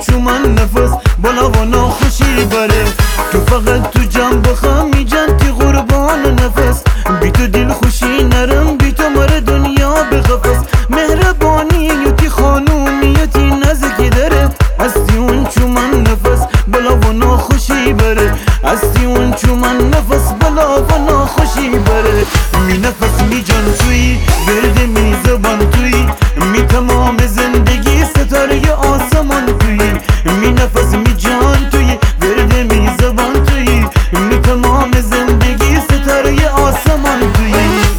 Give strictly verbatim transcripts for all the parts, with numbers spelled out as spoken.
چومن نفس بالا و ناخوشی بره. تو فقط تو جان بخمی جان تی قربان نفس، بی تو دل خوشی نرم بی تو مر دنیا بخفس. مهربانیتی خانومیتی نزدیک داره، هستی اون چومن نفس بالا و ناخوشی بره. هستی اون چومن نفس بالا و ناخوشی بره. می نفس می جان توی برده می زبان توی، می تمام زندگی ستاره آسمان توی. می نفس می جان توی برده می زبان توی، می تمام زندگی ستاره آسمان توی.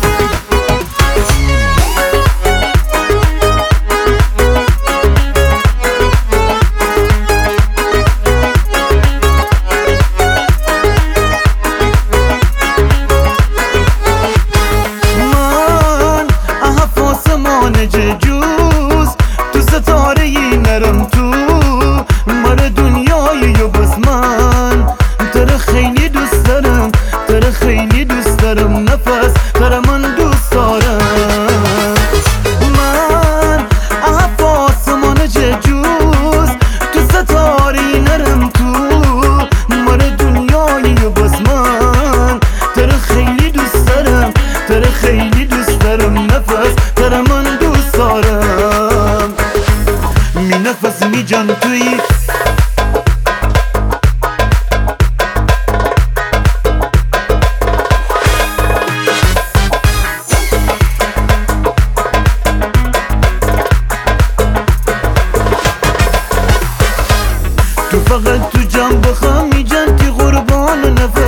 جوز تو ستاره ای نرم تو مر دنیای و بس من تر خیلی دوست دارم، تر خیلی دوست دارم نفس تر من دوست دارم. من اف آسمان جوز تو ستاره ای نرم تو مر دنیای و بس من تر خیلی دوست دارم، تر خیلی دوست دارم نفس تر من دارم. می نفس می جان توی تو فقط تو جان بخوام می جان تی قربان نفس،